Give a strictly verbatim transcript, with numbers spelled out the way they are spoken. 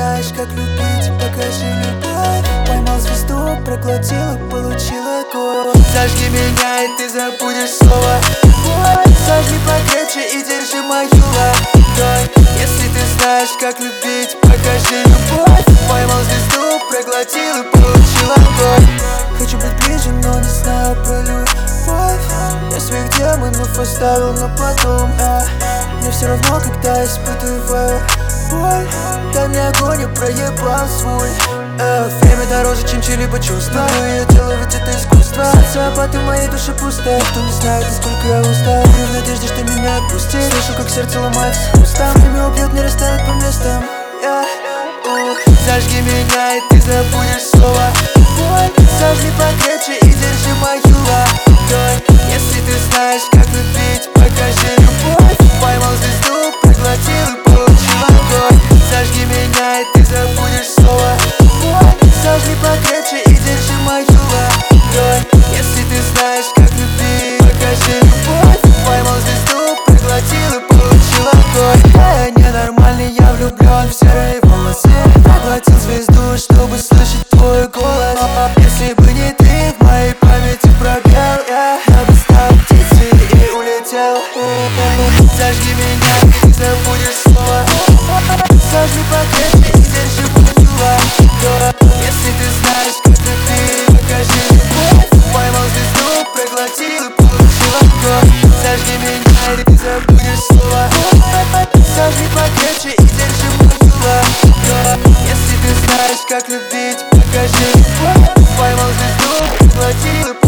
знаешь, как любить, покажи любовь. Поймал звезду, проглотил и получил огонь. Зажги меня, и ты забудешь слово боль. Зажги покрепче и держи мою ладонь. Если ты знаешь, как любить, покажи любовь. Поймал звезду, проглотил и получил огонь. Хочу быть ближе, но не знаю про любовь. Я своих демонов оставил на потом, а мне все равно, когда испытываю боль. Дай мне огонь, я проебал свой. э, Время дороже, чем чьи-либо чувства. Мое тело ведь это искусство. Социопаты в моей душе пусто. Кто не знает, насколько я устал. И в надежде, что меня отпустит. Слышу, как сердце ломается с хрустом. Время убьет, не расставит по местам. yeah. uh. Зажги меня, и ты забудешь слово боль. Зажги покрепче и держи мою ладонь. Если ты знаешь, как любить, покажи любовь. Поймал звезду, проглотил и получил огонь. Зажги меня, и ты забудешь слово боль. Зажги покрепче и держи мою ладонь. Если ты знаешь, как любить, покажи любовь. Поймал звезду, проглотил и получил огонь. Я ненормальный, я влюблен в серые волосы. Проглотил звезду, чтобы слышать твой голос. Если бы не ты, в моей памяти пробел. Я, я бы стал птицей и улетел. Зажги меня, и ты забудешь слово. Зажги покрепче и держи мою ладонь. Если ты знаешь, как любить, покажи любовь. Поймал звезду, проглотил и получил огонь. Зажги меня, и ты забудешь слово. Зажги покрепче и держи мою ладонь. Если ты знаешь, как любить, покажи любовь. Поймал звезду, проглотил и